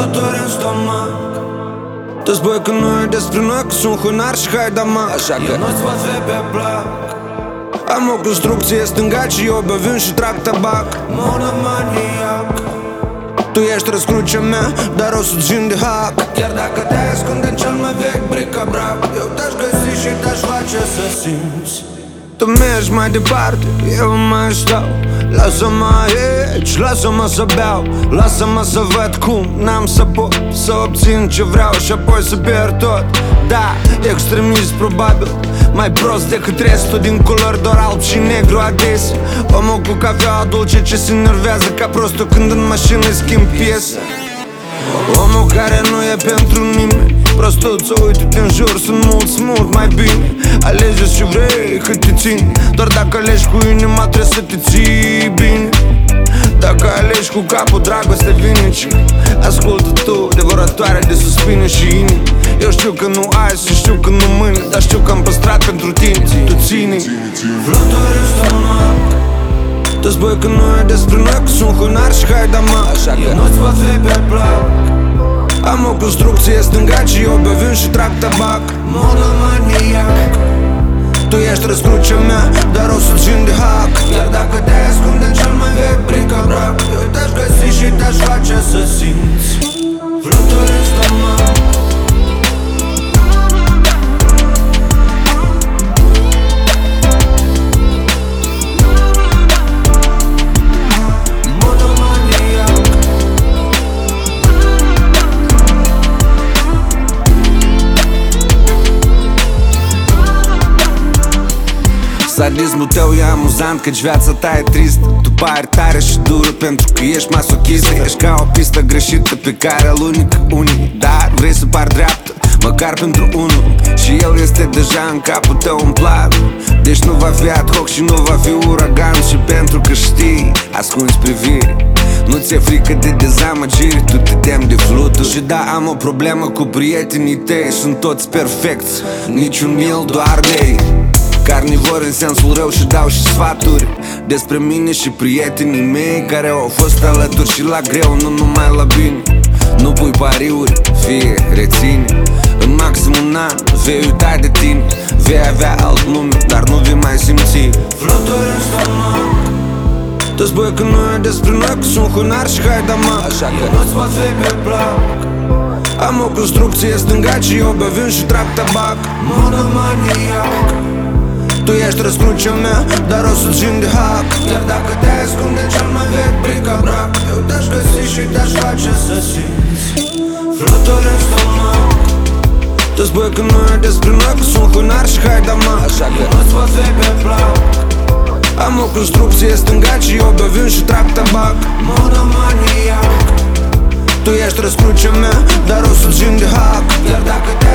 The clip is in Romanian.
fluturi în stomac. Toți băi că nu e despre noi, că sunt hunar și haidama. Așa că eu nu-ți pot fi pe plac. Am o construcție stângat și eu bea vin și trag tabac. Monomaniac. Tu ești răscrucea mea, dar o țin de hack. Chiar dacă te ascunde în cel mai vechi bric-a-brac, eu te-aș găsi și te-aș face să simți. Tu mergi mai departe, eu mai stau. Lasă-mă aici, lasă-mă să beau. Lasă-mă să văd cum n-am să pot să obțin ce vreau și apoi să pierd tot. Da, extremist probabil, mai prost decât restul din culori doar alb și negru adesea. Omul cu cafea dulce ce se enervează ca prostul când în mașină schimb piesă. Omul care nu e pentru nimeni, prostuță, uite-te în jur, sunt mulți mult mai bine. Alege și vrei cât te țini, doar dacă alegi cu inima trebuie să te ții bine. Dacă alegi cu capul, dragoste vinici. Ascultă tu, devorătoare de suspine și inimi. Eu știu că nu azi și știu că nu mâine, dar știu că am păstrat pentru tine. Tu ține fluturi în stomac. Toți băi că nu e despre noi, că sunt hunar și haidama. Așa că eu nu-ți pot fi pe plac. Am o construcție stângat și eu bea vin și trag tabac. Monomaniac. Tu ești răscrucea mea, dar o țin de hack. Iar dacă te ascunde în cel mai vechi bric-a-brac, eu te-aș găsi și te-aș face să simți fluturi în stomac. Sadismul tău e amuzant, căci viața ta e tristă. Tu pari tare și dură pentru că ești masochistă. Ești ca o pistă greșită pe care alunică unii, dar vrei să pari dreaptă, măcar pentru unul. Și el este deja în capul tău în plan. Deci nu va fi ad hoc și nu va fi uragan. Și pentru că știi, ascunzi priviri, nu ți-e frică de dezamăgiri, tu te temi de fluturi. Și da, am o problemă cu prietenii tăi, sunt toți perfecți, niciun mil, doar de carnivori în sensul rău și dau și sfaturi despre mine și prietenii mei care au fost alături și la greu, nu numai la bine. Nu pui pariuri, fie reține. În maxim un an vei uita de tine. Vei avea alt nume, dar nu vei mai simți fluturi în stomac. Toți băi că nu e despre noi, că sunt hunar și haidama. Așa că nu-ți pot fi pe plac. Am o construcție stângat și eu bea vin și trag tabac. Monomaniac. Tu ești răscrucea mea, dar o țin de hack. Iar dacă te ascunde în cel mai vechi bric-a-brac, eu te-aș găsi și te-aș face să simți fluturi în stomac. Toți băi că nu e despre noi, că sunt hunar și haidama. Așa că nu-ți pot fi pe plac. Am o construcție stângat și eu bea vin și trag tabac. Monomaniac. Tu ești răscrucea mea, dar o țin de hack. Iar dacă te